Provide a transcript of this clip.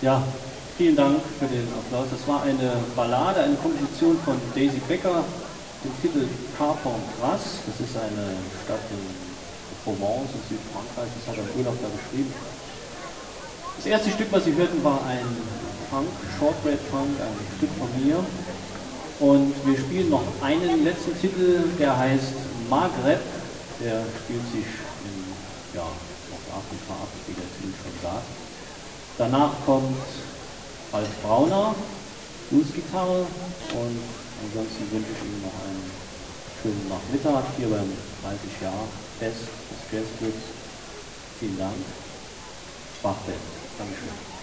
Ja, vielen Dank für den Applaus. Das war eine Ballade, eine Komposition von Daisy Becker, den Titel Carpentras. Das ist eine Stadt in Provence in Südfrankreich. Das hat er im Urlaub da geschrieben. Das erste Stück, was Sie hörten, war ein Funk, Shortbread Funk, ein Stück von mir. Und wir spielen noch einen letzten Titel, der heißt Maghreb. Der spielt sich in Nordafrika ab, wie der Titel schon sagt. Danach kommt Ralf Brauner, Bluesgitarre, und ansonsten wünsche ich Ihnen noch einen schönen Nachmittag hier beim 30-Jahr-Fest des Jazzclubs. Vielen Dank. Bachbett. Dankeschön.